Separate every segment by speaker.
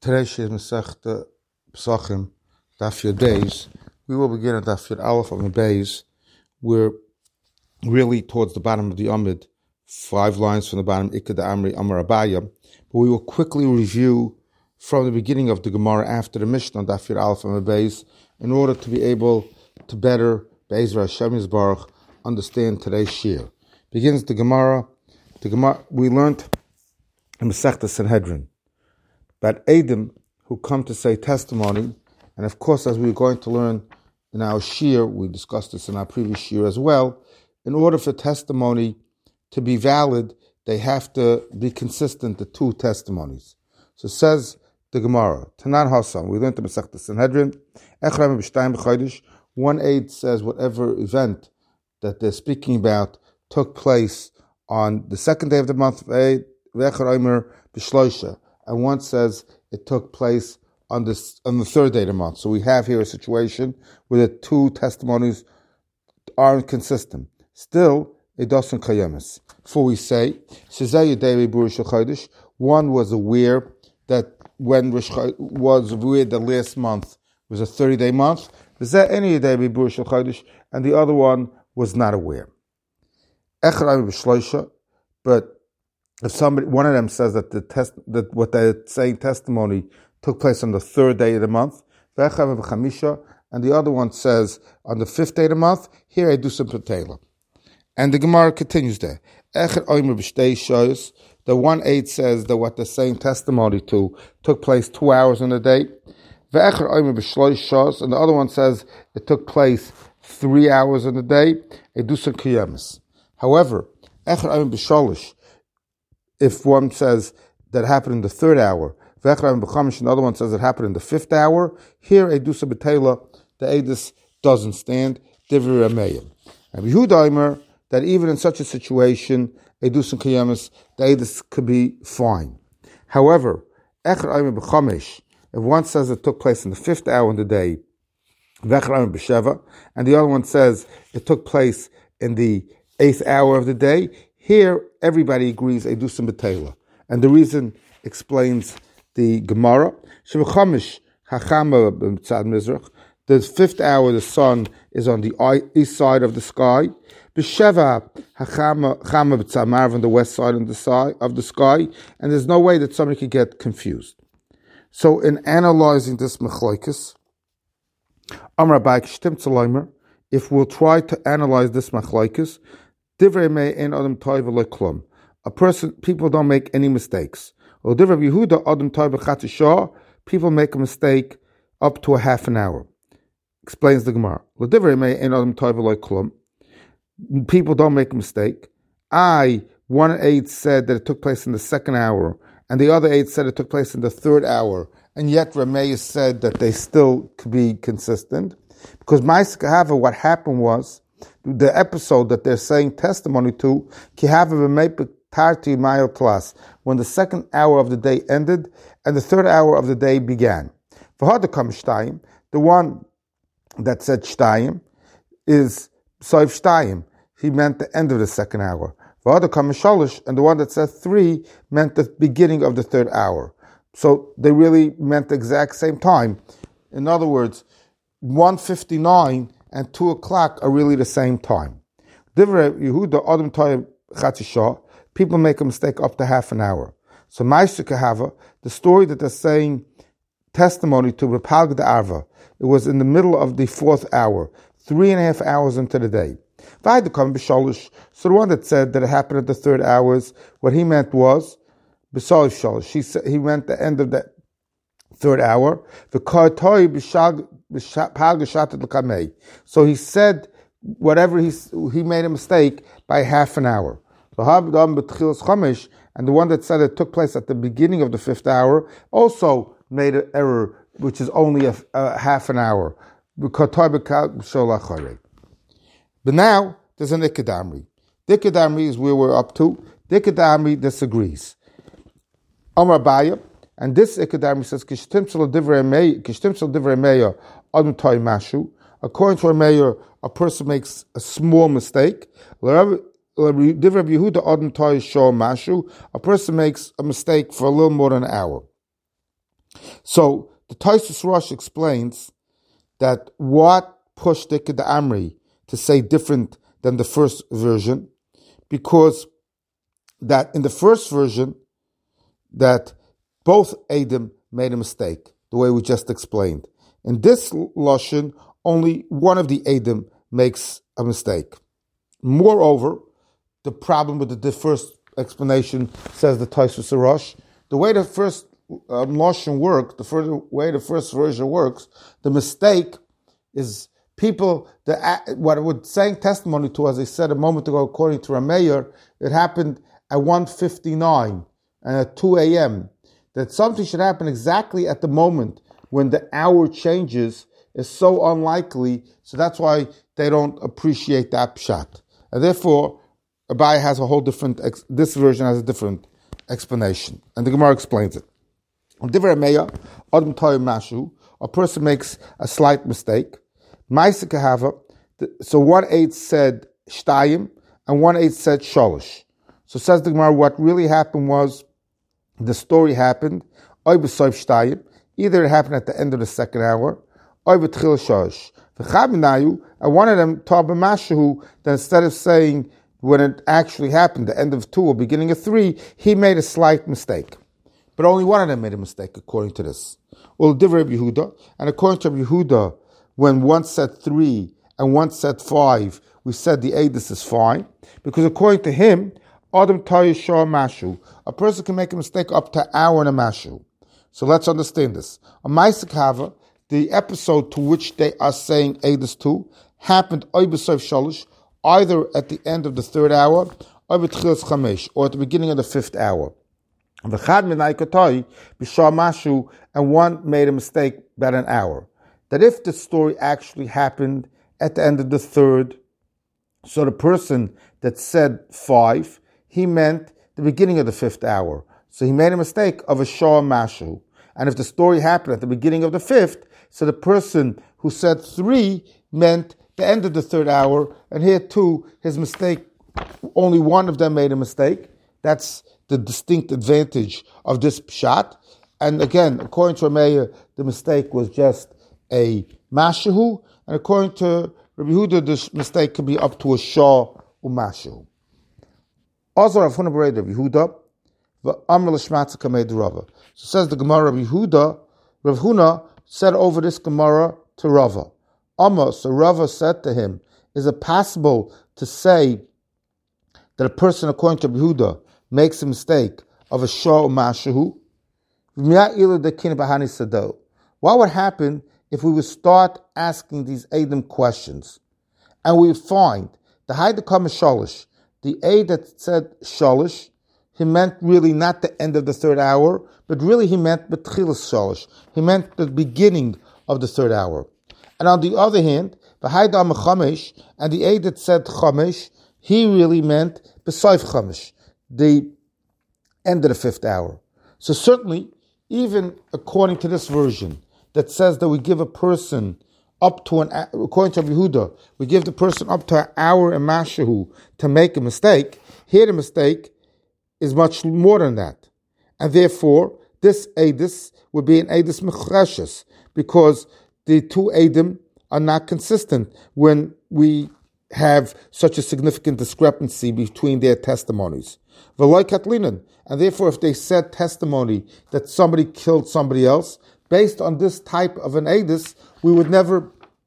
Speaker 1: Today's Masechta Pesachim, Daf Yud Beis. We will begin at Daf Yud Aleph on the Beis. We're really towards the bottom of the Amid, 5 lines from the bottom, Ikad Amri Amar Abaya. But we will quickly review from the beginning of the Gemara after the Mishnah on Daf Yud Aleph on the Beis, in order to be able to better, Be'ezra Hashem Yisbarach, understand today's Shir. Begins the Gemara. We learned in Masechta Sanhedrin that Edom who come to say testimony, and of course, as we're going to learn in our Shir, we discussed this in our previous Shir as well, in order for testimony to be valid, they have to be consistent, the two testimonies. So says the Gemara, Tanan Hasan, we learned in Masechta Sanhedrin, one aid says whatever event that they're speaking about took place on the second day of the month of Eid, and one says it took place on the third day of the month. So we have here a situation where the two testimonies are inconsistent. Still, it doesn't kayamis. For we say, one was aware that when the last month was a 30-day month, and the other one was not aware. But if one of them says that what they're saying testimony took place on the third day of the month, and the other one says on the 5th day of the month, here I do some patela. And the Gemara continues there. The one aid says that what they're saying testimony to took place 2 hours in a day, and the other one says it took place 3 hours in a day, I do some kiyamis. However, if one says that happened in the 3rd hour, and the other one says it happened in the 5th hour, here Edusa B'Teila, the Edus doesn't stand, Divri Rameya. And Yehuda that even in such a situation, Edus and Kiyamis, the Edus could be fine. However, if one says it took place in the 5th hour of the day, and the other one says it took place in the 8th hour of the day, here, everybody agrees, Edusim B'Teila. And the reason explains the Gemara. The 5th hour, the sun is on the east side of the sky. B'Sheva, on the west side of the sky. And there's no way that somebody could get confused. So in analyzing this Machlokes, if we'll try to analyze this Machlokes, people don't make any mistakes. People make a mistake up to a half an hour. Explains the Gemara. People don't make a mistake. One aid said that it took place in the 2nd hour, and the other aid said it took place in the 3rd hour, and yet Ramey said that they still could be consistent. Because Ma'aseh Kahava, what happened was, the episode that they're saying testimony to, when the 2nd hour of the day ended and the 3rd hour of the day began. The one that said Shtayim is Soif Shtayim. He meant the end of the 2nd hour. And the one that said 3 meant the beginning of the 3rd hour. So they really meant the exact same time. In other words, 1:59 and 2 o'clock are really the same time. People make a mistake up to half an hour. So Ma'aseh Kahava, the story that they're saying testimony to B'Palga de Arva, it was in the middle of the 4th hour, 3.5 hours into the day. So the one that said that it happened at the 3rd hours, what he meant was B'Salif Shalish. He meant the end of the 3rd hour. So he said whatever he made a mistake by half an hour. And the one that said it took place at the beginning of the 5th hour also made an error, which is only a half an hour. But now there's an Ikadamri. The Ikadamri is where we're up to. The Ikadamri disagrees. Amar Abaya, and this Ikadamri says, according to Rameya, a person makes a small mistake. A person makes a mistake for a little more than an hour. So the Tosfos Rosh explains that what pushed the Amri to say different than the first version, because that in the first version that both Eidim made a mistake, the way we just explained. In this Lashon, only one of the Eidim makes a mistake. Moreover, the problem with the first explanation, says the Tosfos Rosh, the way the first Lashon worked, way the first version works, the mistake is people, what it was saying testimony to, as I said a moment ago, according to Rameir, it happened at 1:59 and at 2 a.m., that something should happen exactly at the moment when the hour changes is so unlikely, so that's why they don't appreciate that pshat. And therefore, Abai has a whole different, this version has a different explanation. And the Gemara explains it. On Divrei Meir, Adam Toy Mashu, a person makes a slight mistake. Ma'aseh Kahava, so 1/8 said Shtayim, and 1/8 said Sholosh. So says the Gemara, what really happened was, the story happened, Oy B'Soif Shtayim, either it happened at the end of the second hour, Oy B'Tchil Sholosh. And one of them, Taba Mashu, that instead of saying when it actually happened, the end of 2 or beginning of 3, he made a slight mistake. But only one of them made a mistake, according to this. Well, Divrei Yehuda, and according to Yehuda, when one said 3 and one said 5, we said the Eidus is fine, because according to him, Adam Tayishah Mashu, a person can make a mistake up to an hour and a Mashu. So let's understand this. On Ma'aseh Kahava, the episode to which they are saying Eidus to happened Oy B'Soif Sholosh, either at the end of the 3rd hour, or B'Tchilas Chamesh, or at the beginning of the 5th hour. And one made a mistake about an hour. That if the story actually happened at the end of the 3rd, so the person that said 5, he meant the beginning of the 5th hour. So he made a mistake of a Shah Mashu. And if the story happened at the beginning of the 5th, so the person who said 3 meant the end of the 3rd hour. And here too, his mistake, only one of them made a mistake. That's the distinct advantage of this pshat. And again, according to Rameir, the mistake was just a mashahu, and according to Rabbi Yehuda, this mistake could be up to a shah umashahu. Also, Rav Huna Berei Rabbi Yehuda, v'amr l'shmatza kamei d'Rava. So says the Gemara, Rabbi Yehuda, Rav Huna said over this Gemara to Rava. So Rava said to him, is it possible to say that a person, according to Rabbi Yehuda, makes a mistake of a shah umashahu? What would happen if we would start asking these Eidim questions? And we would find the Haidakam Shalish, the Eid that said Shalish, he meant really not the end of the 3rd hour, but really he meant B'Tchilas Shalish. He meant the beginning of the 3rd hour. And on the other hand, the Haidam Chamesh, and the Eid that said Chamesh, he really meant B'Soif Chamesh, the end of the 5th hour. So certainly, even according to this version that says that we give a person up to according to Yehuda, we give the person up to an hour and mashahu to make a mistake. Here the mistake is much more than that. And therefore, this Eidus would be an Eidus Mechreshes, because the two Eidim are not consistent when we have such a significant discrepancy between their testimonies. V'loy Katlinen, and therefore if they said testimony that somebody killed somebody else, based on this type of an Eidus, we would never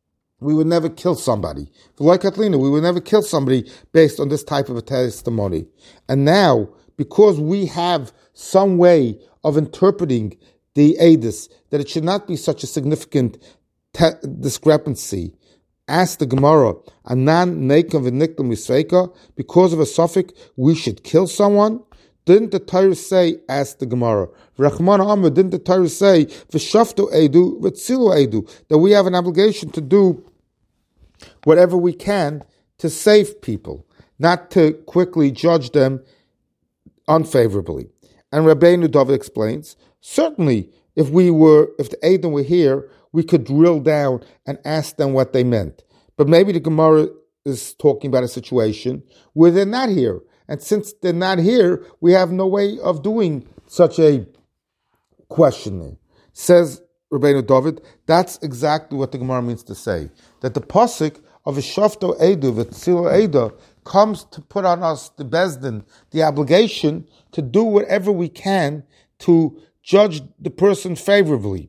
Speaker 1: kill somebody. V'loy Katlinen, we would never kill somebody based on this type of a testimony. And now, because we have some way of interpreting the Eidus, that it should not be such a significant discrepancy, ask the Gemara, Anan Neikam v'Niklam Yisveika, because of a suffix, we should kill someone? Didn't the Torah say, ask the Gemara, Rachman Amr, didn't the Torah say, V'shaftu Eidu, V'tzilu Eidu, that we have an obligation to do whatever we can to save people, not to quickly judge them unfavorably. And Rabbeinu David explains, certainly, if the Eidim were here, we could drill down and ask them what they meant. But maybe the Gemara is talking about a situation where they're not here. And since they're not here, we have no way of doing such a questioning. Says Rabbeinu David, that's exactly what the Gemara means to say. That the pasuk of a shofto edu, v'tzilo edu, comes to put on us, the Bezdin, the obligation to do whatever we can to judge the person favorably.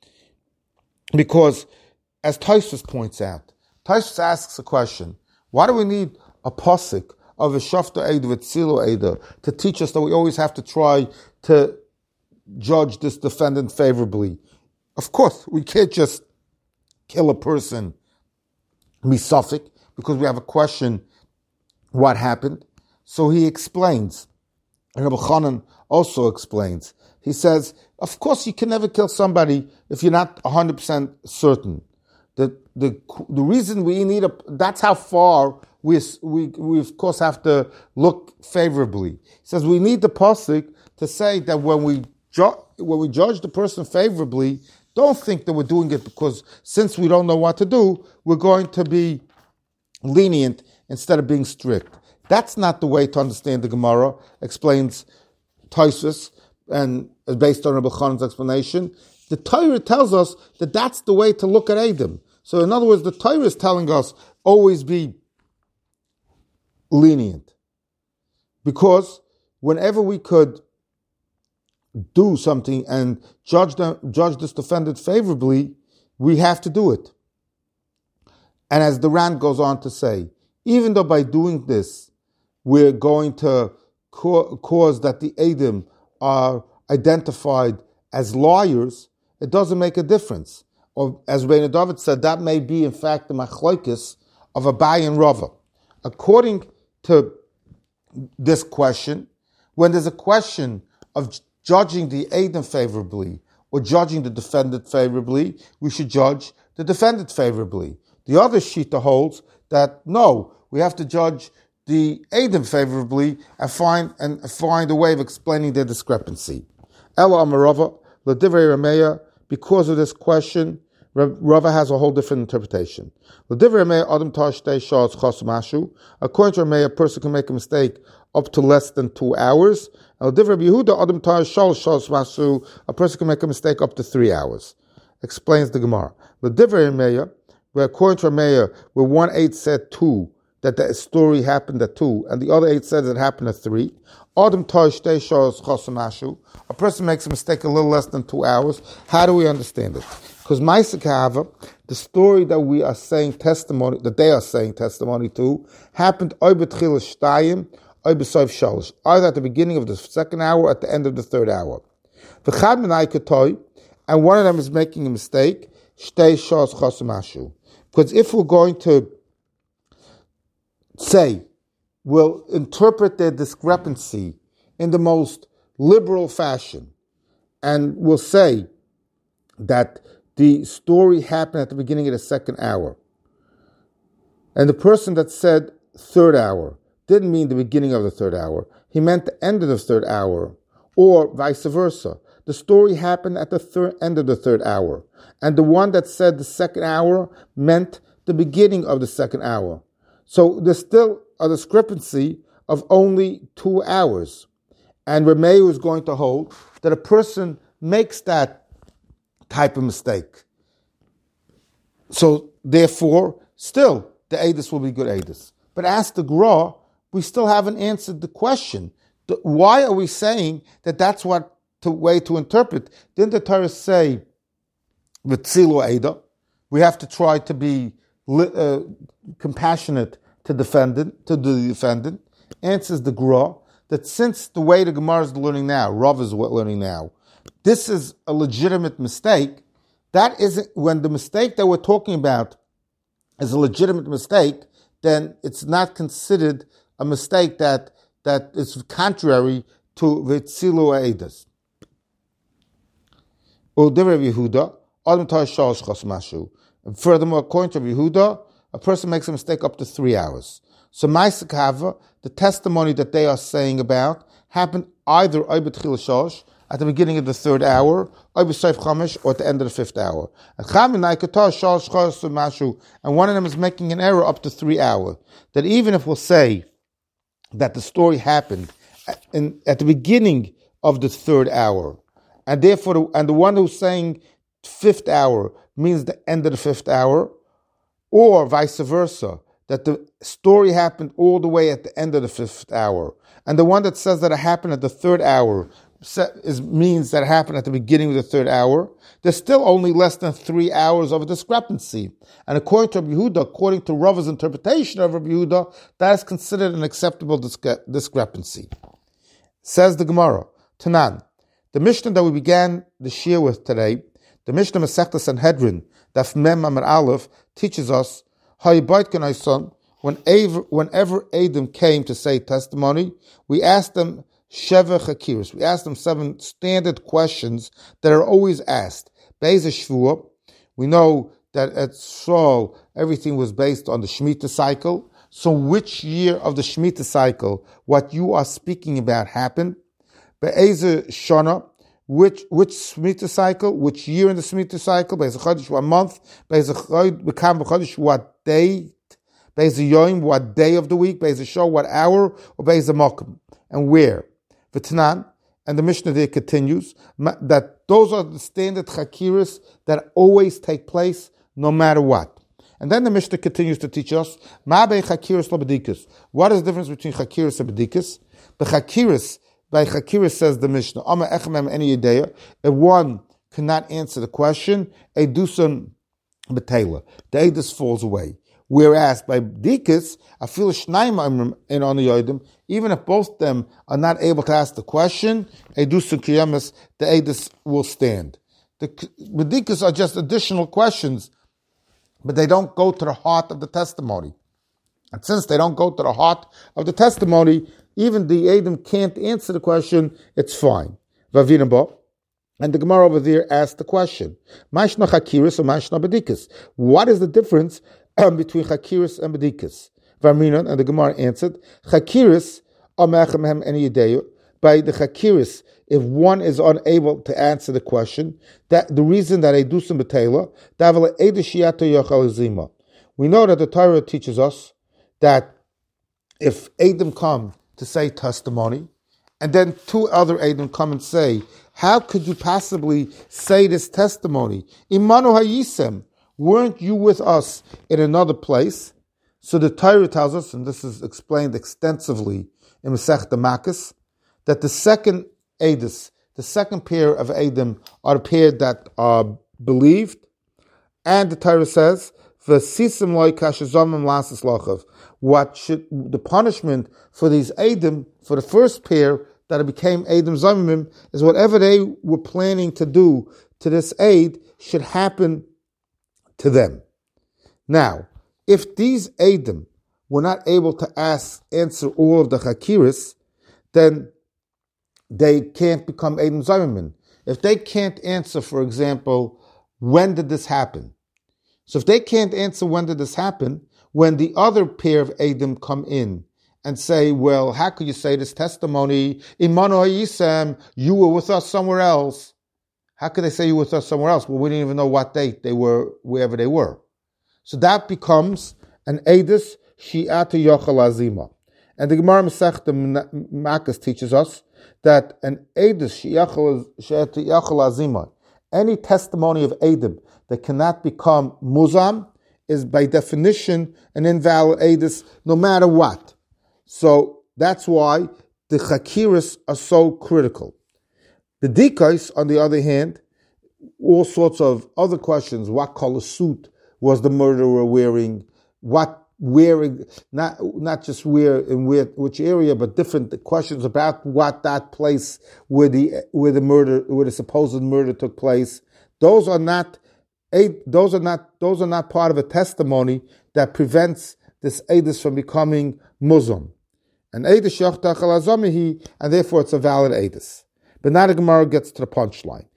Speaker 1: Because, as Tosfos points out, Tosfos asks a question, why do we need a pasuk of a shofto edu, v'tzilo edu, to teach us that we always have to try to judge this defendant favorably? Of course, we can't just kill a person misafik because we have a question what happened. So he explains, and Rabbi Chanan also explains. He says, of course you can never kill somebody if you're not 100% certain. The reason we need that's how far we of course have to look favorably. He says we need the pasuk to say that when we judge the person favorably, don't think that we're doing it because since we don't know what to do, we're going to be lenient instead of being strict. That's not the way to understand the Gemara, explains Tosfos, and based on Rabbi Chanan's explanation. The Torah tells us that that's the way to look at Edom. So in other words, the Torah is telling us always be lenient. Because whenever we could do something and judge this defendant favorably, we have to do it. And as the Rand goes on to say, even though by doing this, we're going to cause that the Edom are identified as liars, it doesn't make a difference. Or as Rabbeinu David said, that may be in fact the machlokes of Abaye and Rava. According to this question, when there's a question of judging the Edom favorably or judging the defendant favorably, we should judge the defendant favorably. The other shita holds that no, we have to judge the Edom favorably and find a way of explaining their discrepancy. Ela Amarava, L'divrei Rameya, because of this question, Rava has a whole different interpretation. L'divrei Rameya, Adam Tashtei Shas Chas Mashu. According to Rameya, a person can make a mistake up to less than 2 hours. A person can make a mistake up to 3 hours. Explains the Gemara. Where according to Rameya, where 1/8 said 2, that the story happened at 2, and the other 8 said it happened at 3. A person makes a mistake a little less than 2 hours. How do we understand it? Because the story that we are saying testimony, that they are saying testimony to, happened either at the beginning of the second hour or at the end of the third hour. And one of them is making a mistake. Because if we're going to say, we'll interpret their discrepancy in the most liberal fashion, and we'll say that the story happened at the beginning of the second hour, and the person that said third hour didn't mean the beginning of the third hour, he meant the end of the third hour, or vice versa. The story happened at the end of the third hour, and the one that said the second hour meant the beginning of the second hour. So there's still a discrepancy of only 2 hours. And Rameyu is going to hold that a person makes that type of mistake. So therefore, still, the Eidus will be good Eidus. But as the Gra, we still haven't answered the question. Why are we saying that that's what the way to interpret? Didn't the Torah say, V'tzilu Eida? We have to try to be compassionate to the defendant. Answers the Gra, that since the way the Gemara is learning now, Rav is learning now, this is a legitimate mistake. That isn't, when the mistake that we're talking about is a legitimate mistake, then it's not considered a mistake that is contrary to V'tzilu Eidas. Furthermore, according to Yehuda, a person makes a mistake up to 3 hours. So Ma'aseh Kava, the testimony that they are saying about, happened either at the beginning of the third hour, or at the end of the fifth hour. And one of them is making an error up to 3 hours. That even if we'll say that the story happened at the beginning of the third hour, and therefore, and the one who's saying fifth hour means the end of the fifth hour, or vice versa, that the story happened all the way at the end of the fifth hour, and the one that says that it happened at the third hour means that it happened at the beginning of the third hour, there's still only less than 3 hours of a discrepancy. And according to Rabbi Yehuda, according to Rava's interpretation of Rabbi Yehuda, that is considered an acceptable discrepancy. Says the Gemara, Tanan, the Mishnah that we began the Shir with today, the Mishnah Masechta Sanhedrin, Daf Mem Amar Aleph, teaches us, whenever Adam came to say testimony, we asked them Sheva Chakiris. We asked them 7 standard questions that are always asked. Be'ez Shvuah. We know that at Saul, everything was based on the Shemitah cycle. So which year of the Shemitah cycle, what you are speaking about happened? Be'ez Shana. Which Shemitah cycle? Which year in the Shemitah cycle? Be'ez Chodesh, what month? Be'ez Chodesh, what day? Be'ez Yom, what day of the week? Be'ez Shah, what hour? Or Be'ez Mokum, and where? V'tanan, and the Mishnah there continues, that those are the standard chakiris that always take place no matter what. And then the Mishnah continues to teach us, Ma'bei chakiris lo b'dikus. What is the difference between chakiris and b'dikus? By chakiris says the Mishnah, Ama echamem any idea, if one cannot answer the question, edusun b'teila, the edus falls away. Whereas by b'dikus, afil shnayim in on the yodim, even if both of them are not able to ask the question, edusun kiyamis, the edus will stand. The b'dikus are just additional questions, but they don't go to the heart of the testimony. And since they don't go to the heart of the testimony, even the Adam can't answer the question, it's fine. And the Gemara over there asked the question, Mashna chakiris or Mashna b'dikus? What is the difference between chakiris and b'dikus? Varminan, and the Gemara answered, chakiris or me'achem any idea. By the chakiris, if one is unable to answer the question, that the reason that edusim b'teila, davel edushiyato yochal zima. We know that the Torah teaches us that if Adam come to say testimony, and then 2 other Adam come and say, how could you possibly say this testimony? Imanu hayisem, weren't you with us in another place? So the Torah tells us, and this is explained extensively in Masechta Makkos, that the second Adis, the second pair of Adam, are the pair that are believed, and the Torah says, "V'sisim loy kashazomim lasas lochav." What should the punishment for these Adam, for the first pair that became Adam Zomimim, is whatever they were planning to do to this aid should happen to them. Now, if these Adam were not able to answer all of the Chakiris, then they can't become Adam Zomimim. If they can't answer, for example, when did this happen? So if they can't answer when did this happen, when the other pair of Adam come in and say, well, how could you say this testimony? Imanu hayisem, you were with us somewhere else. How could they say you were with us somewhere else? Well, we didn't even know what date they were, wherever they were. So that becomes an Edus Shi'atu Yochel Azima. And the Gemara Masechta Makkos teaches us that an Edus Shi'atu Yochel Azima, any testimony of Adam that cannot become Muzam, is by definition an invalid Edus no matter what. So that's why the Chakiris are so critical. The Dikais, on the other hand, all sorts of other questions. What color suit was the murderer wearing? What wearing, not just where in which area, but different questions about what that place where the supposed murder took place. Those are not part of a testimony that prevents this Edus from becoming Muslim. An Edus Yochtach al Azamihi, and therefore it's a valid Edus. But now the Gemara gets to the punchline.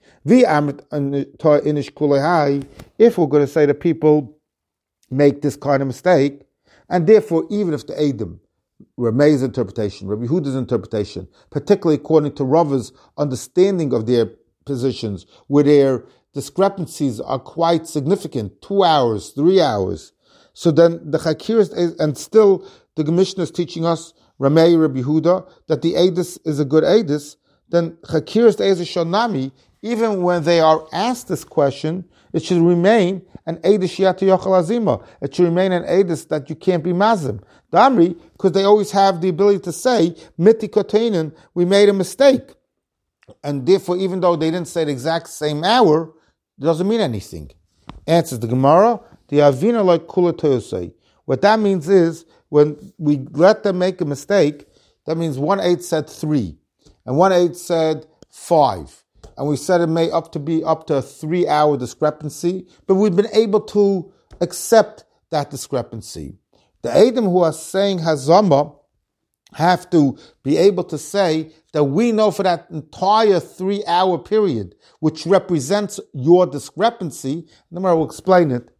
Speaker 1: If we're going to say that people make this kind of mistake, and therefore even if the Edom, Ramey's interpretation, Rabbi Yehuda's interpretation, particularly according to Rava's understanding of their positions, where their discrepancies are quite significant, 2 hours, 3 hours. So then the Chakiris, and still the Mishnah is teaching us, Ramey, Rabbi Yehuda, that the Edus is a good Edus, then Chakiris Ezer Shonami, even when they are asked this question, it should remain an Eidos Shiata Yochel Azima. It should remain an Eidos that you can't be Mazim. Damri, because they always have the ability to say, Miti Koteinen, we made a mistake. And therefore, even though they didn't say the exact same hour, it doesn't mean anything. Answers the Gemara, the Avina like Kula Toyosei. What that means is, when we let them make a mistake, that means 1/8 said 3, and 1/8 said 5. And we said it may be up to a 3-hour discrepancy, but we've been able to accept that discrepancy. The Edom who are saying Hazama have to be able to say that we know for that entire 3-hour period, which represents your discrepancy, and then I will explain it,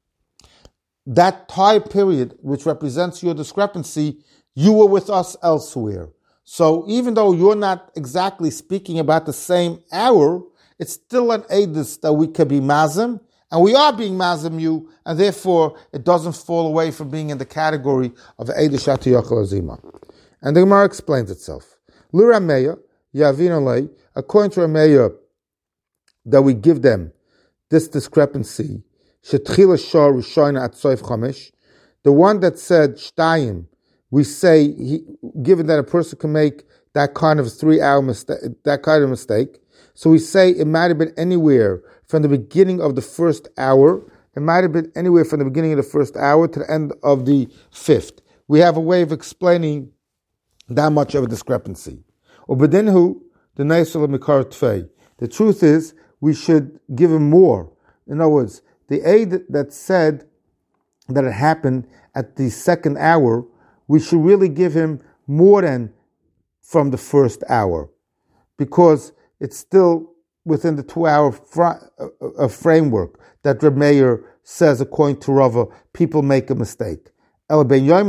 Speaker 1: that time period which represents your discrepancy, you were with us elsewhere. So even though you're not exactly speaking about the same hour, it's still an edus that we could be mazim, and we are being mazim you, and therefore it doesn't fall away from being in the category of edus shati yochel azima. And the Gemara explains itself. L'Rameya yavin alei, according to Rameya, that we give them this discrepancy. Shetchila shor rishoina at soif chamesh, the one that said shtayim, we say, given that a person can make that kind of 3-hour mistake, that kind of mistake, so we say it might have been anywhere from the beginning of the first hour. It might have been anywhere from the beginning of the first hour to the end of the 5th. We have a way of explaining that much of a discrepancy. Ubedinhu the neisel mikar tfei. The truth is, we should give him more. In other words, the aid that said that it happened at the 2nd hour, we should really give him more than from the 1st hour, because it's still within the 2-hour framework that Reb Meir says, according to Rava, people make a mistake. But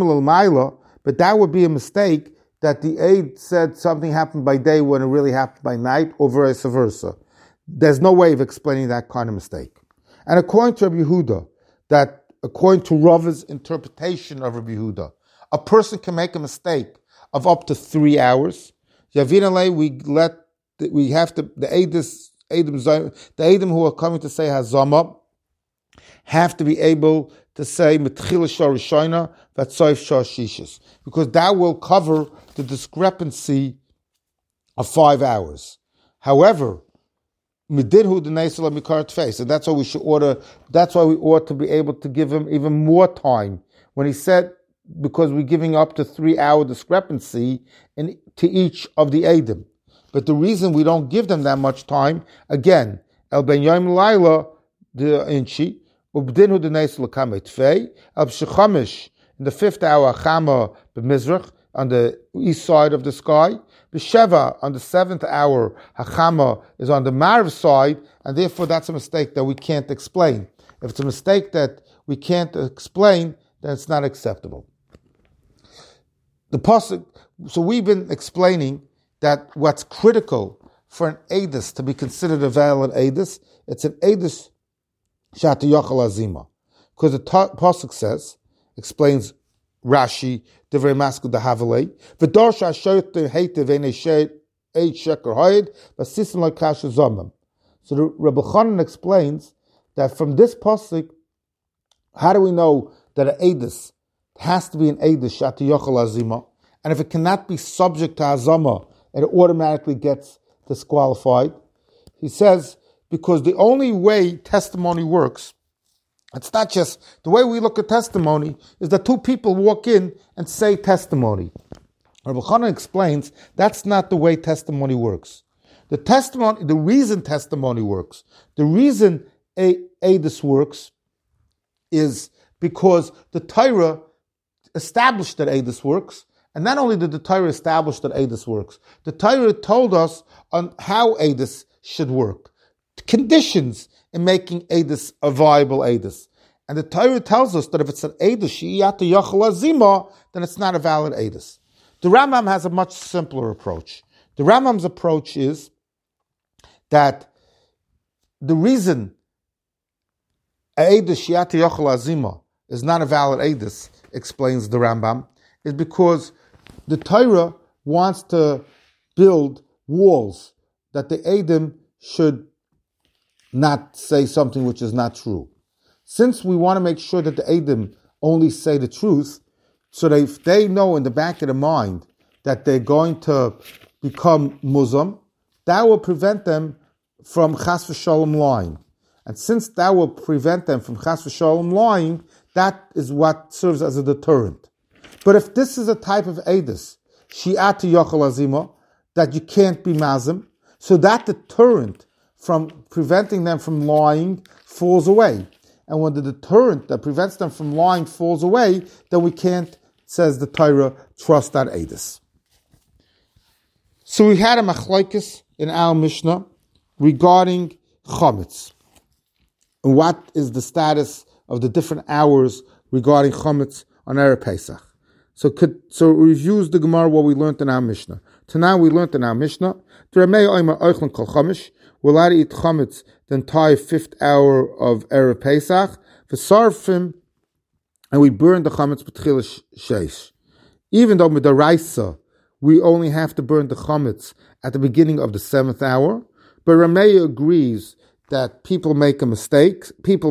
Speaker 1: that would be a mistake that the aid said something happened by day when it really happened by night, or vice versa. There's no way of explaining that kind of mistake. And according to Rabbi Yehuda, that according to Rava's interpretation of Rabbi Yehuda, a person can make a mistake of up to 3 hours. Yavinale, we have to, the Edom who are coming to say Hazama have to be able to say Metchila Shor Rishoina Vatsoif Shor Shishis, because that will cover the discrepancy of 5 hours. However, Mididhu the Neisel Mikar Tfei, and that's why we should order. That's why we ought to be able to give him even more time. When he said, because we're giving up to 3-hour discrepancy to each of the Edom. But the reason we don't give them that much time, again, El Ben Yom Laila the Inchi, Ubdinhu the Neisel Kamei Tfei, El Shechamish in the 5th hour Chama b'Mizrach on the east side of the sky. B'Sheva on the 7th hour Hachama is on the Marav side, and therefore that's a mistake that we can't explain. If it's a mistake that we can't explain, then it's not acceptable. The pasuk. So we've been explaining that what's critical for an edus to be considered a valid edus, it's an edus shati yochel azima, because the pasuk says, explains Rashi, Divrei Masku the Havalei, V'dorsha shoyt the heite v'nei eid sheker hoyed, v'sisim like kasha zomim. So the Rebbe Chanan explains that from this pasuk, how do we know that an edus has to be an edus shati yochel azima, and if it cannot be subject to azama, it automatically gets disqualified? He says, because the only way testimony works, it's not just, the way we look at testimony is that 2 people walk in and say testimony. Rabbi Chanan explains that's not the way testimony works. The reason testimony works, the reason edus works is because the Torah established that edus works, and not only did the Torah establish that edus works, the Torah told us on how edus should work, conditions in making edus a viable edus. And the Torah tells us that if it's an edus she'iyata yochel azima, then it's not a valid edus. The Rambam has a much simpler approach. The Rambam's approach is that the reason edus she'iyata yochel azima is not a valid edus, explains the Rambam, is because the Torah wants to build walls that the Edom should not say something which is not true. Since we want to make sure that the Eidim only say the truth, so that if they know in the back of their mind that they're going to become Muslim, that will prevent them from Chas v'Shalom lying. And since that will prevent them from Chas v'Shalom lying, that is what serves as a deterrent. But if this is a type of Eidus, Shi'at Yochel Azima, that you can't be Mazim, so that deterrent from preventing them from lying falls away. And when the deterrent that prevents them from lying falls away, then we can't, says the Torah, trust that Eidus. So we had a machlokes in our Mishnah regarding Chametz. And what is the status of the different hours regarding Chametz on Erev Pesach? So reviews the Gemara what we learned in our Mishnah. Tonight we learned in our Mishnah, we're allowed to eat Chametz the entire 5th hour of Erev Pesach, v'sarfim, and we burn the Chametz b'tchila sheish. Even though midaraisa, we only have to burn the Chametz at the beginning of the 7th hour, but Rameya agrees that people make mistakes,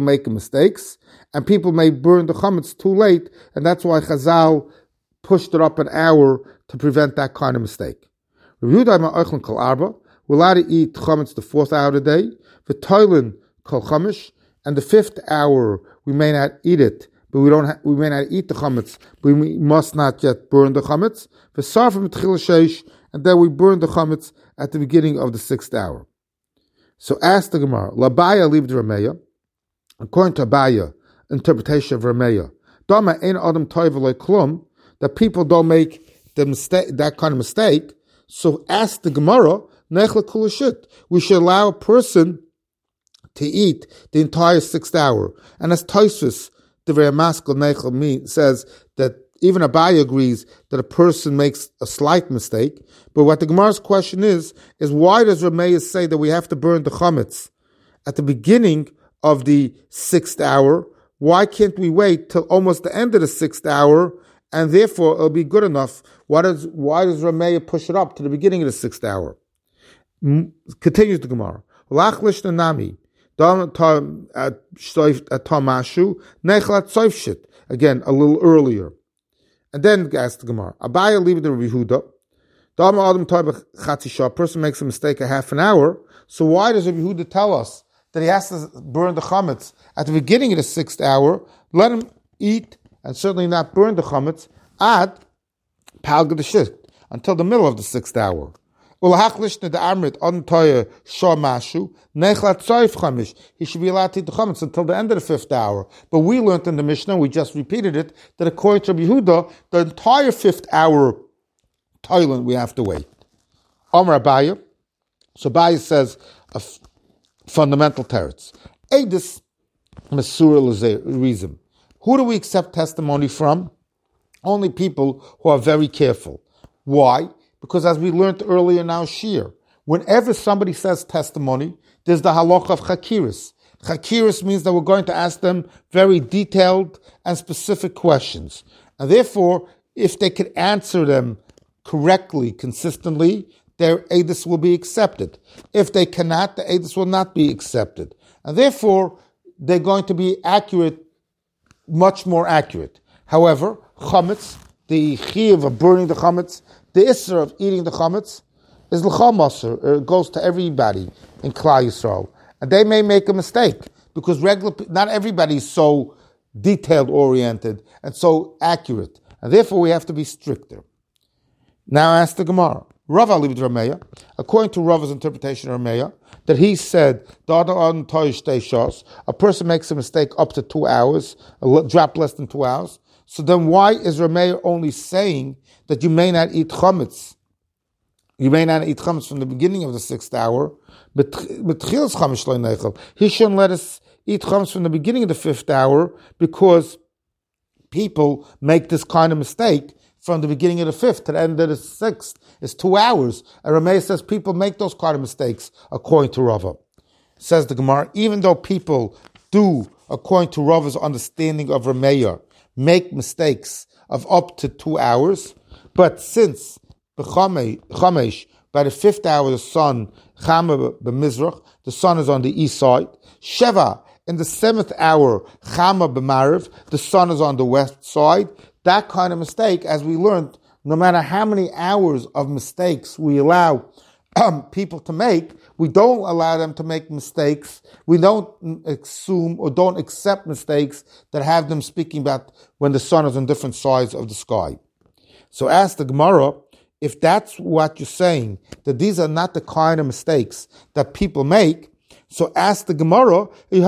Speaker 1: and people may burn the Chametz too late, and that's why Chazal pushed it up an hour to prevent that kind of mistake. We're allowed to eat Chametz the 4th hour of the day, v'toilin kol Chamish, and the 5th hour we may not eat it, but we may not eat the Chametz, but we must not yet burn the Chametz. V'sarfim b'tchila sheish, and then we burn the Chametz at the beginning of the 6th hour. So ask the Gemara, Labaya leave the Rameya, according to Abaya, interpretation of Rameya, Dama ein adam toiv v'lo klum, that people don't make the mistake, that kind of mistake. So ask the Gemara, nechla kulashit, we should allow a person to eat the entire 6th hour. And as Tosfos, the very maskal nechla says that even Abaya agrees that a person makes a slight mistake. But what the Gemara's question is why does Rameya say that we have to burn the Chametz at the beginning of the 6th hour? Why can't we wait till almost the end of the 6th hour, and therefore it'll be good enough? Why does Rameya push it up to the beginning of the 6th hour? Continues the Gemara. Lachlish nanami. Again, a little earlier. And then ask the Gemara. Abaya leave the Rabbi Yehuda. A person makes a mistake a half an hour. So why does Rabbi Yehuda tell us that he has to burn the Chametz at the beginning of the 6th hour? Let him eat and certainly not burn the Chametz at Palga the Shit until the middle of the 6th hour. He should be allowed to eat the chametz until the end of the 5th hour. But we learned in the Mishnah, we just repeated it, that according to Yehuda, the entire 5th hour toilet we have to wait. Amar Abaya. So Abaya says a fundamental teretz. Eidus Mesura reason. Who do we accept testimony from? Only people who are very careful. Why? Because as we learned earlier in our shir, whenever somebody says testimony, there's the halacha of chakiris. Chakiris means that we're going to ask them very detailed and specific questions. And therefore, if they could answer them correctly, consistently, their eidus will be accepted. If they cannot, the eidus will not be accepted. And therefore, they're going to be accurate, much more accurate. However, chametz, the chiyuv of burning the chametz, the isser of eating the chametz is l'chal maser. It goes to everybody in Klal Yisrael. And they may make a mistake because not everybody is so detailed-oriented and so accurate. And therefore we have to be stricter. Now ask the Gemara. Rav alibid Rameya, according to Rav's interpretation of Rameya, that he said, a person makes a mistake up to 2 hours, a drop less than 2 hours. So then why is Rameya only saying that you may not eat chametz? You may not eat chametz from the beginning of the 6th hour, but he shouldn't let us eat chametz from the beginning of the 5th hour because people make this kind of mistake from the beginning of the 5th to the end of the 6th. It's 2 hours. And Rameya says people make those kind of mistakes according to Rava. Says the Gemara, even though people do, according to Rava's understanding of Rameya, make mistakes of up to 2 hours, but since B'chamesh By the fifth hour, the sun, Chama b'mizrach, the sun is on the east side. Sheva, in the seventh hour, Chama b'mariv, the sun is on the west side. That kind of mistake, as we learned, no matter how many hours of mistakes we allow people to make, we don't allow them to make mistakes. We don't assume or don't accept mistakes that have them speaking about when the sun is on different sides of the sky. So ask the Gemara, if that's what you're saying, that these are not the kind of mistakes that people make, so ask the Gemara,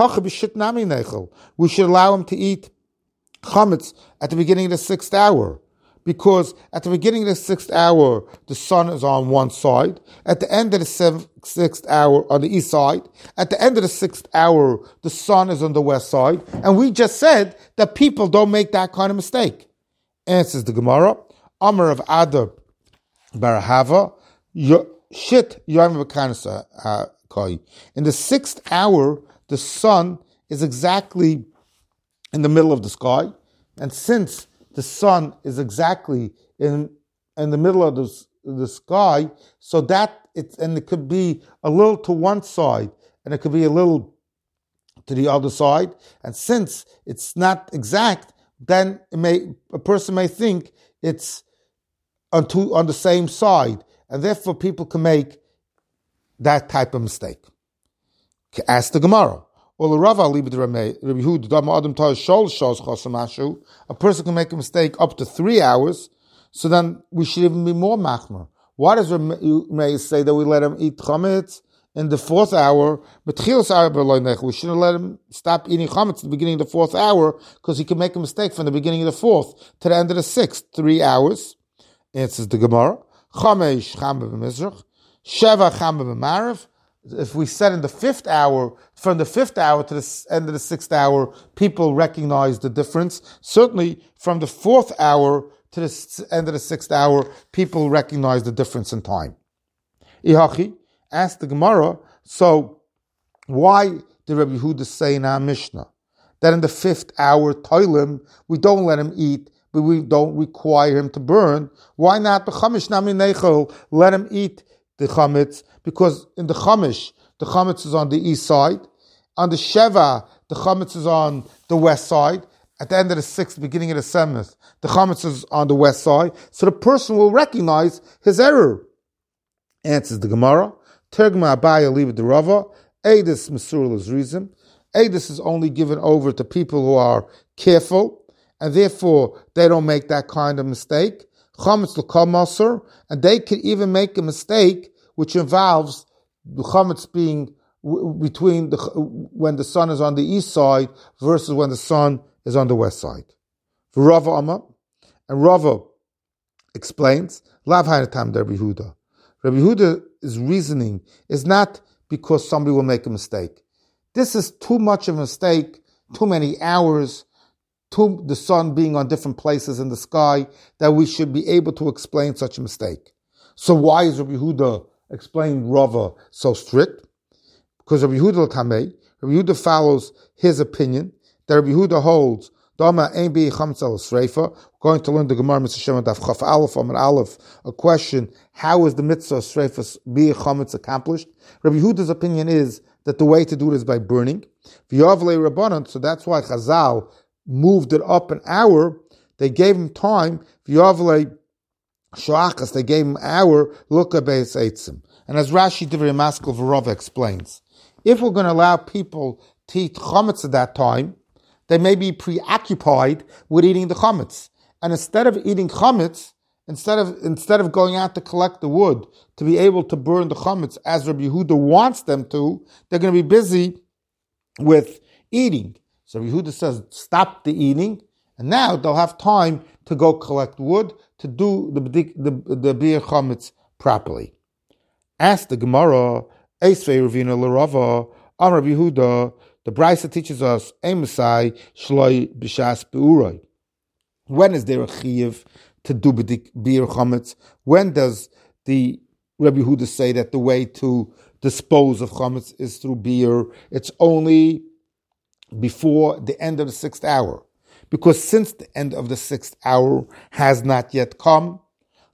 Speaker 1: we should allow them to eat chametz at the beginning of the sixth hour. Because at the beginning of the sixth hour, the sun is on one side. At the end of the sixth hour, on the east side. At the end of the sixth hour, the sun is on the west side. And we just said that people don't make that kind of mistake. Answers the Gemara. Amar of Adar Barahava, shit Yom Kai. In the sixth hour, the sun is exactly in the middle of the sky. And since the sun is exactly in the middle of the sky, so that it could be a little to one side, and it could be a little to the other side. And since it's not exact, then a person may think it's on the same side, and therefore people can make that type of mistake. Ask the Gemara. A person can make a mistake up to 3 hours, so then we should even be more machmer. Why does Rameh say that we let him eat chametz in the fourth hour? We shouldn't let him stop eating chametz at the beginning of the fourth hour, because he can make a mistake from the beginning of the fourth to the end of the sixth, 3 hours. Answers the Gemara. Chamesh chamba b'mizrach, sheva chamba b'marav. If we said in the fifth hour, from the fifth hour to the end of the sixth hour, people recognize the difference. Certainly, from the fourth hour to the end of the sixth hour, people recognize the difference in time. Ihachi asked the Gemara, so why did Rabbi Yehuda say in our Mishnah that in the fifth hour, toilim, we don't let him eat, but we don't require him to burn? Why not b'chamish nami nechel, let him eat the chametz? Because in the chametz is on the east side. On the sheva, the chametz is on the west side. At the end of the sixth, beginning of the seventh, the chametz is on the west side. So the person will recognize his error. Answers the Gemara. Tergma Abaya leave the Rava. Eidus Mesurul is reason. Eidus is only given over to people who are careful, and therefore they don't make that kind of mistake. Chametz l'kol maser, and they could even make a mistake which involves the chametz being between when the sun is on the east side versus when the sun is on the west side. Rava Amma, and Rava explains, Lav Hainatam der Rabbi Yehuda. Rabbi Yehuda's reasoning is not because somebody will make a mistake. This is too much of a mistake, too many hours, the sun being on different places in the sky, that we should be able to explain such a mistake. So why is Rabbi Yehuda explaining Rava so strict? Because Rabbi Yehuda follows his opinion, that Rabbi Yehuda holds, going to learn the Gemara Mitzvah Shem Daf Chaf Aleph Amar Aleph, a question, how is the Mitzvah Sreifas Bi Chametz accomplished? Rabbi Yehuda's opinion is that the way to do it is by burning. V'yavlei Rabbanan, so that's why Chazal moved it up an hour. They gave him time. V'yavlei Shoachas, they gave him an hour. Luka Beis Eitzim. And as Rashi Divrei Maskil V'Rava explains, if we're going to allow people to eat chametz at that time, they may be preoccupied with eating the chametz. And instead of eating chametz, instead of going out to collect the wood to be able to burn the chametz as Rabbi Yehuda wants them to, they're going to be busy with eating. So Rabbi Yehuda says, stop the eating, and now they'll have time to go collect wood to do the bir chametz properly. Ask the Gemara, Eisvei Ravina L'Rava, Am Rabbi Yehuda. The Brisa teaches us, Eimesai Shloi B'Shas Be'uroi. When is there a chiyuv to do bir chametz? When does the Rabbi Yehuda say that the way to dispose of chametz is through bir? It's only before the end of the sixth hour. Because since the end of the sixth hour has not yet come,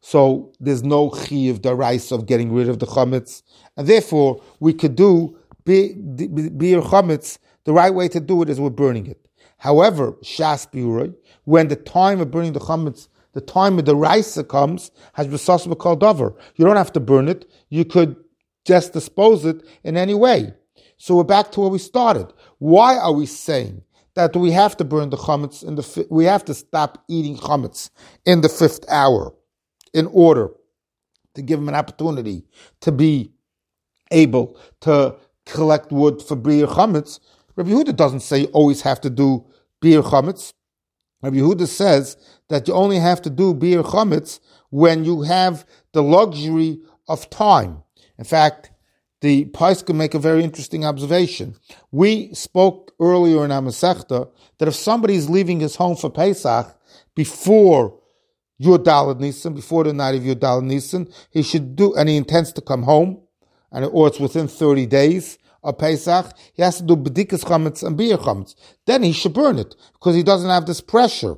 Speaker 1: so there's no chiyuv daraisa of getting rid of the chametz, and therefore we could do bir chametz. The right way to do it is with burning it. However, shas biuroi, when the time of burning the chametz, the time of the raisa comes, has b'sas b'kol davar. You don't have to burn it. You could just dispose it in any way. So we're back to where we started. Why are we saying that we have to burn the chametz we have to stop eating chametz in the 5th hour in order to give him an opportunity to be able to collect wood for bir chametz? Rabbi Yehuda doesn't say you always have to do bir chametz. Rabbi Yehuda says that you only have to do bir chametz when you have the luxury of time. In fact, the Poskim make a very interesting observation. We spoke earlier in our Masechta that if somebody is leaving his home for Pesach before Yud Daled Nisan, before the night of Yud Daled Nisan, he should do, and he intends to come home, or it's within 30 days of Pesach, he has to do B'dikas Chametz and Bir Chametz. Then he should burn it, because he doesn't have this pressure.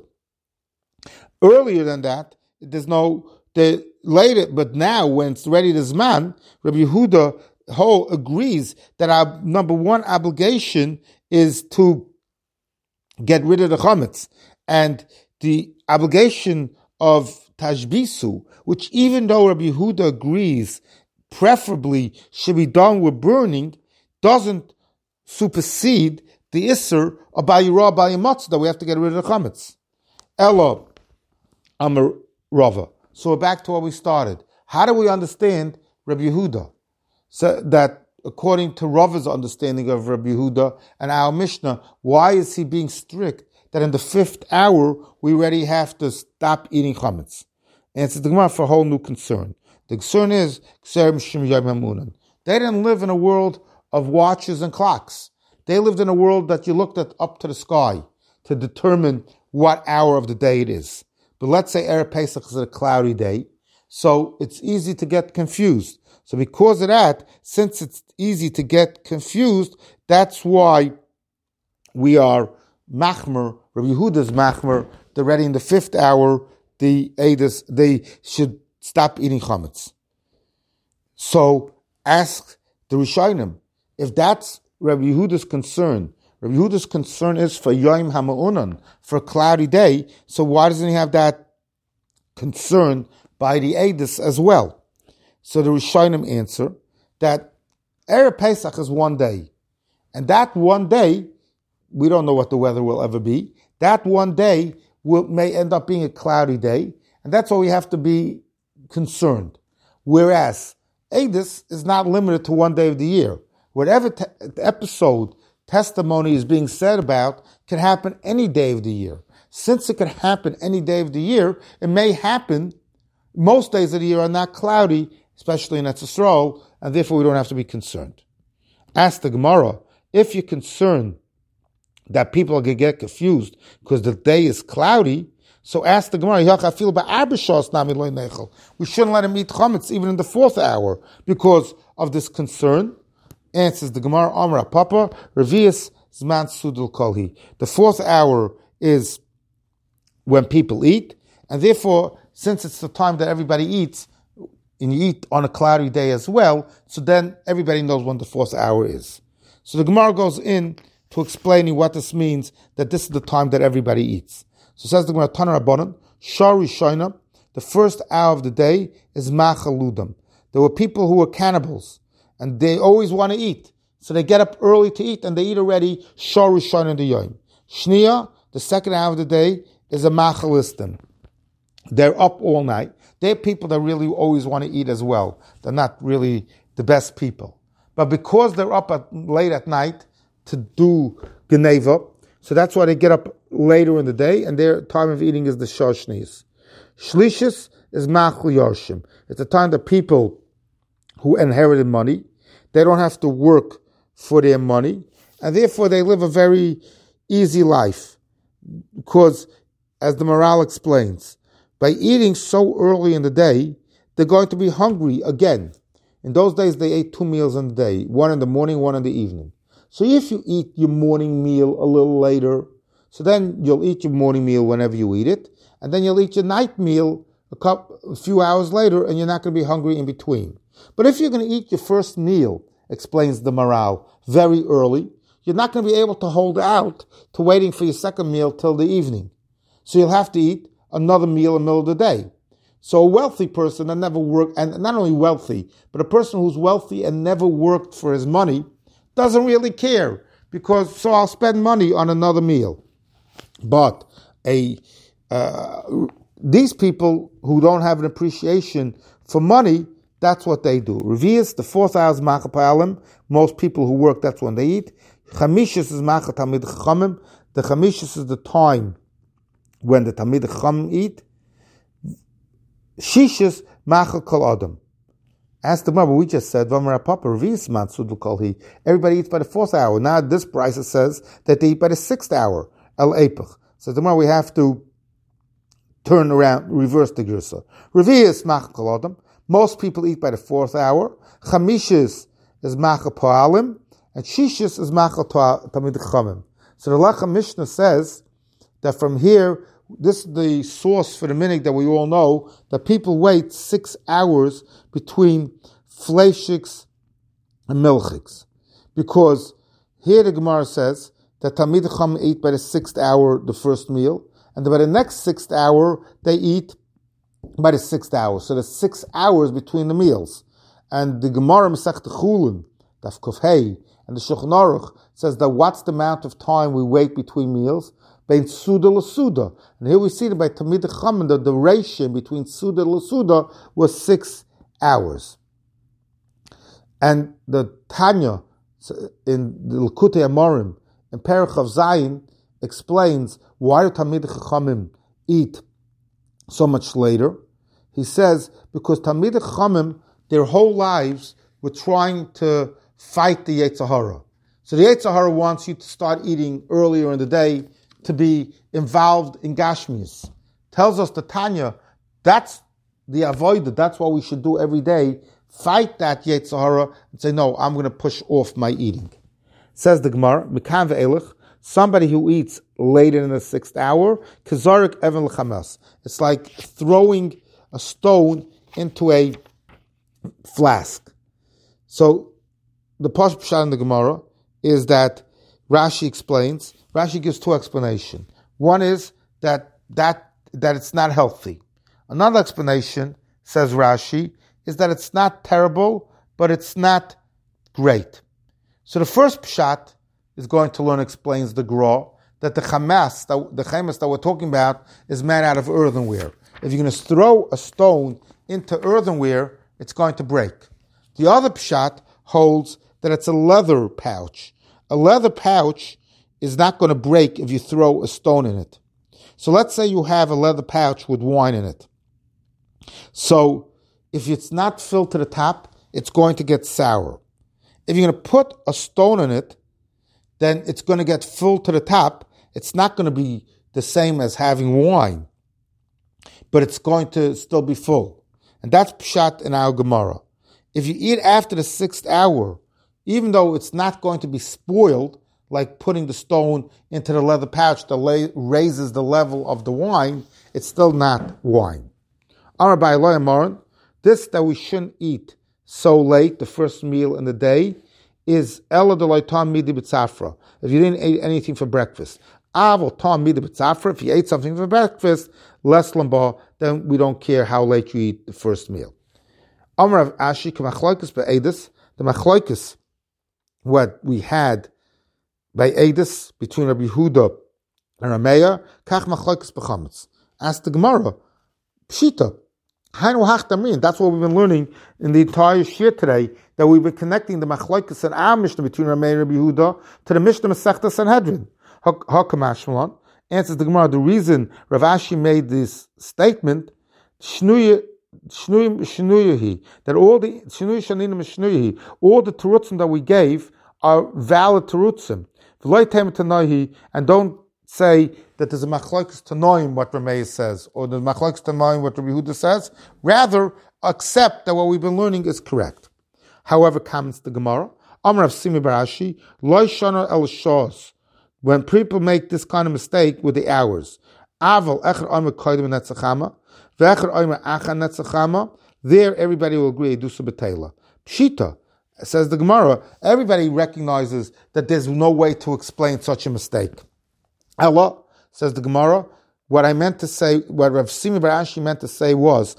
Speaker 1: Earlier than that, there's later, but now when it's ready to Zman, Rabbi Yehuda agrees that our number one obligation is to get rid of the chametz, and the obligation of tashbisu, which even though Rabbi Yehuda agrees preferably should be done with burning, doesn't supersede the isser of bayirah bayimatz that we have to get rid of the chametz. Ella Amar Rava. So we're back to what we started. How do we understand Rabbi Yehuda? So that according to Rava's understanding of Rabbi Yehuda and our Mishnah, why is he being strict that in the 5th hour we already have to stop eating chametz? And it's the Gemara for a whole new concern. The concern is they didn't live in a world of watches and clocks. They lived in a world that you looked at up to the sky to determine what hour of the day it is. But let's say Erev Pesach is a cloudy day, so it's easy to get confused. So because of that, since it's easy to get confused, that's why we are machmer, Rabbi Yehuda's machmer, they're ready in the 5th hour, they should stop eating chametz. So ask the Rishonim, if that's Rabbi Yehuda's concern, Rabbi Yehuda's concern is for Yom HaMa'unan, for a cloudy day, so why doesn't he have that concern by the Eidos as well? So the Rishonim answer that Erev Pesach is one day. And that one day, we don't know what the weather will ever be. That one day may end up being a cloudy day. And that's why we have to be concerned. Whereas Eidos is not limited to one day of the year. Whatever episode, testimony is being said about can happen any day of the year. Since it can happen any day of the year, it may happen, most days of the year are not cloudy, especially in Eretz Yisrael, and therefore we don't have to be concerned. Ask the Gemara, if you're concerned that people are going to get confused because the day is cloudy, so ask the Gemara, we shouldn't let him eat chametz even in the 4th hour because of this concern. Answers the Gemara, Amra Papa, Revius Zman Sudul Kolhi. The 4th hour is when people eat, and therefore, since it's the time that everybody eats, and you eat on a cloudy day as well, so then everybody knows when the 4th hour is. So the Gemara goes in to explaining what this means, that this is the time that everybody eats. So says the Gemara, Tana Rabbanan, Shari Shoina, the 1st hour of the day is Machaludam. There were people who were cannibals, and they always want to eat. So they get up early to eat, and they eat already Shari Shoina in the Yom. Shnia, the 2nd hour of the day, is a Machalistim. They're up all night. They're people that really always want to eat as well. They're not really the best people. But because they're up late at night to do Geneva, so that's why they get up later in the day, and their time of eating is the Shoshnis. Shlishis is Machul Yoshim. It's a time that people who inherited money, they don't have to work for their money, and therefore they live a very easy life. Because, as the Maral explains, by eating so early in the day, they're going to be hungry again. In those days, they ate 2 meals in the day, one in the morning, one in the evening. So if you eat your morning meal a little later, so then you'll eat your morning meal whenever you eat it, and then you'll eat your night meal a few hours later, and you're not going to be hungry in between. But if you're going to eat your first meal, explains the Maral, very early, you're not going to be able to hold out to waiting for your second meal till the evening. So you'll have to eat another meal in the middle of the day. So a wealthy person that never worked, and not only wealthy, but a person who's wealthy and never worked for his money, doesn't really care, because so I'll spend money on another meal. But these people who don't have an appreciation for money, that's what they do. Revius, the 4th hour is Macha Pa'alim. Most people who work, that's when they eat. Chamishis is Macha Tamid Chachamim. The Chamishis is the time when the Tamid Chachamim eat. Shishis Macha Kol Adam. As the Gemara, we just said, everybody eats by the 4th hour. Now this price says that they eat by the 6th hour. El Epach. So the Gemara, we have to turn around, reverse the Gersa. Revius Macha Kol Adam. Most people eat by the 4th hour. Chamishis is Macha Pa'alim, and Shishis is Macha Tamid Chachamim. So the Lechem Mishnah says that from here, this is the source for the minig that we all know, that people wait 6 hours between fleishiks and milchiks. Because here the Gemara says that Tamid Chachamim eat by the 6th hour the first meal, and by the next 6th hour they eat by the 6th hour. So there's 6 hours between the meals. And the Gemara Masechta Chulin, Daf Kuf Hey, and the Shulchan Aruch says that what's the amount of time we wait between meals? Bein Suda l'Suda. And here we see that by Tamid Chachamim, the duration between Suda l'Suda was 6 hours. And the Tanya in the Likutei Amorim, in Perich of Zayin, explains why do Tamid Chachamim eat so much later. He says, because Tamid Chachamim, their whole lives, were trying to fight the Yetzer Hara. So the Yetzer Hara wants you to start eating earlier in the day, to be involved in Gashmius. Tells us the Tanya, that's the avodah, that's what we should do every day. Fight that Yetzer Hara and say, no, I'm going to push off my eating. Says the Gemara, Mekan ve'elech, somebody who eats later in the 6th hour, Kazarik Evan L'chamas. It's like throwing a stone into a flask. So the Pashut Pshat in the Gemara is that Rashi explains. Rashi gives 2 explanations. One is that it's not healthy. Another explanation, says Rashi, is that it's not terrible, but it's not great. So the first Pshat is going to learn, explains the Gra, that the chamas that we're talking about is made out of earthenware. If you're going to throw a stone into earthenware, it's going to break. The other Pshat holds that it's a leather pouch. A leather pouch is not going to break if you throw a stone in it. So let's say you have a leather pouch with wine in it. So if it's not filled to the top, it's going to get sour. If you're going to put a stone in it, then it's going to get full to the top. It's not going to be the same as having wine, but it's going to still be full. And that's Pshat in our Gemara. If you eat after the 6th hour, even though it's not going to be spoiled, like putting the stone into the leather pouch that raises the level of the wine, it's still not wine. Amar by Eloi Amaran, this that we shouldn't eat so late, the first meal in the day, is Ela de Loitam Midi B'Tzafra. If you didn't eat anything for breakfast. Avol Tam Midi B'Tzafra, if you ate something for breakfast, less lamba, then we don't care how late you eat the first meal. Amar of Ashi, K'machloikis Be'edis, the Machloikis, what we had by Edis, between Rabbi Yehuda and Rameya, Kach Machloikis B'Chametz. Ask the Gemara, Pshita, Hainu Hachtamrin, that's what we've been learning in the entire Shir today, that we've been connecting the Machloikis and our Mishnah between Rameya and Rabbi Yehuda to the Mishnah Masechta Sanhedrin. Hakamashmalan answers the Gemara, the reason Rav Ashi made this statement, that all the terutzim that we gave are valid terutzim. And don't say that there's a machlokes tanoim what Rameya says, or the machlokes tanoim what Rabbi Yehuda says. Rather, accept that what we've been learning is correct. However, comments the Gemara, Amar of Simi Barashi, Loi Shana El Shos. When people make this kind of mistake with the hours, Aval Echer Amar Koidim Netzachama, Ve'echad oimer acha netzachama. There, everybody will agree, Edusa B'Teila. Pshita, says the Gemara, everybody recognizes that there's no way to explain such a mistake. Allah, says the Gemara, what I meant to say, what Rav Simi Bar Ashi meant to say was,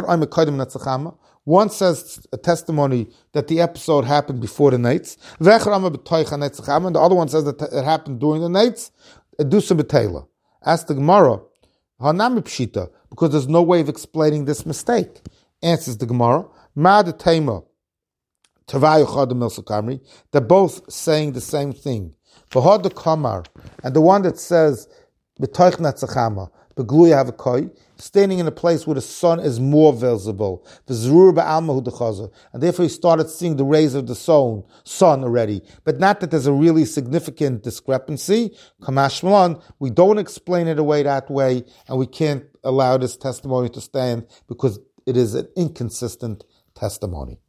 Speaker 1: one says a testimony that the episode happened before the nights, and the other one says that it happened during the nights. Edusa B'Teila. Ask the Gemara, Hanami Pshita, because there's no way of explaining this mistake. Answers the Gemara, Ma'ad Tema, Tavayu Chadam El Sakamri, they're both saying the same thing. V'had the Kamar, and the one that says, B'toich Netzachama, B'gluya Havakoi, standing in a place where the sun is more visible, V'zrur Ba'almahu Dechaza, and therefore he started seeing the rays of the sun already, but not that there's a really significant discrepancy. Kamash Malan, we don't explain it away that way, and we can't allow this testimony to stand because it is an inconsistent testimony.